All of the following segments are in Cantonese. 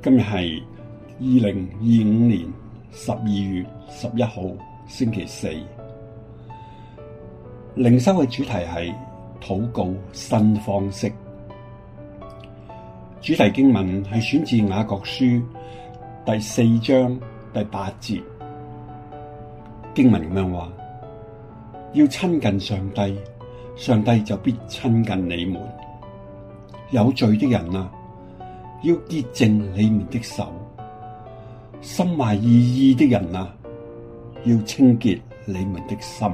今日係2025年12月11號星期四，靈修嘅主題係禱告新方式。主題經文係選自雅各書第4章第8節，經文咁樣話：要親近上帝，上帝就必親近你們。有罪的人啊，要潔淨你們的手；心懷二意的人啊，要清潔你們的心。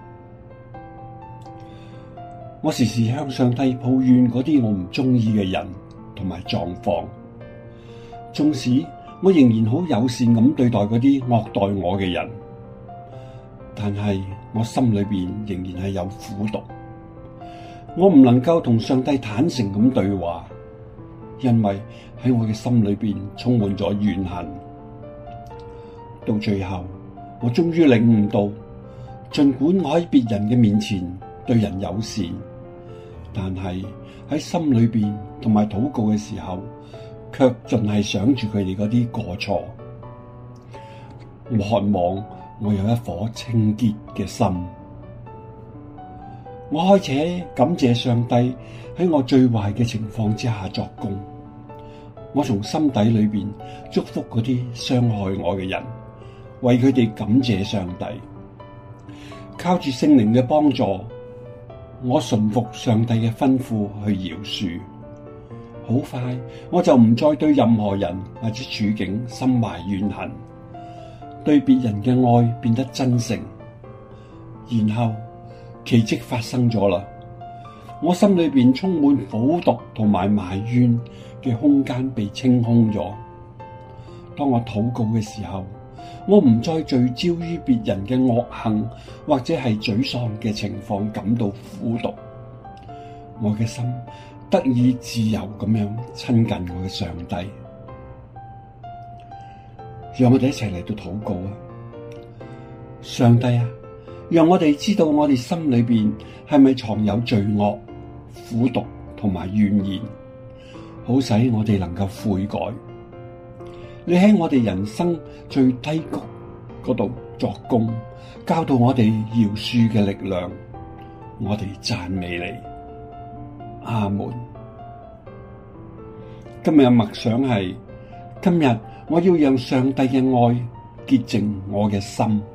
我時時向上帝抱怨嗰啲我唔中意嘅人同埋狀況，縱使我仍然好友善咁對待嗰啲惡待我嘅人，但係我心裏邊仍然係有苦毒。我唔能夠同上帝坦誠咁對話，因為喺我嘅心裏邊充滿咗怨恨。到最後，我終於領悟到，儘管我喺別人嘅面前對人友善，但係喺心裏邊同埋禱告嘅時候，卻盡係想住佢哋嗰啲過錯。我渴望我有一顆清潔嘅心。我開始感謝上帝喺我最壞嘅情況之下作工。我從心底裏邊祝福嗰啲傷害我嘅人，為佢哋感謝上帝。靠住聖靈嘅幫助，我順服上帝嘅吩咐去饒恕。好快我就唔再對任何人或者處境心懷怨恨，對別人嘅愛變得真誠。然後奇蹟發生咗啦！我心裏邊充滿苦毒同埋埋怨嘅空間被清空咗。當我禱告嘅時候，我唔再聚焦於別人嘅惡行或者係沮喪嘅情況感到苦毒，我嘅心得以自由咁樣親近我嘅上帝。讓我哋一齊嚟到禱告啊！上帝啊，讓我哋知道我哋心裏邊係咪藏有罪惡、苦毒同埋怨言，好使我哋能夠悔改。你喺我哋人生最低谷嗰度作工，教導我哋饒恕嘅力量。我哋讚美你，阿門。今日嘅默想係：今日我要讓上帝嘅愛潔淨我嘅心。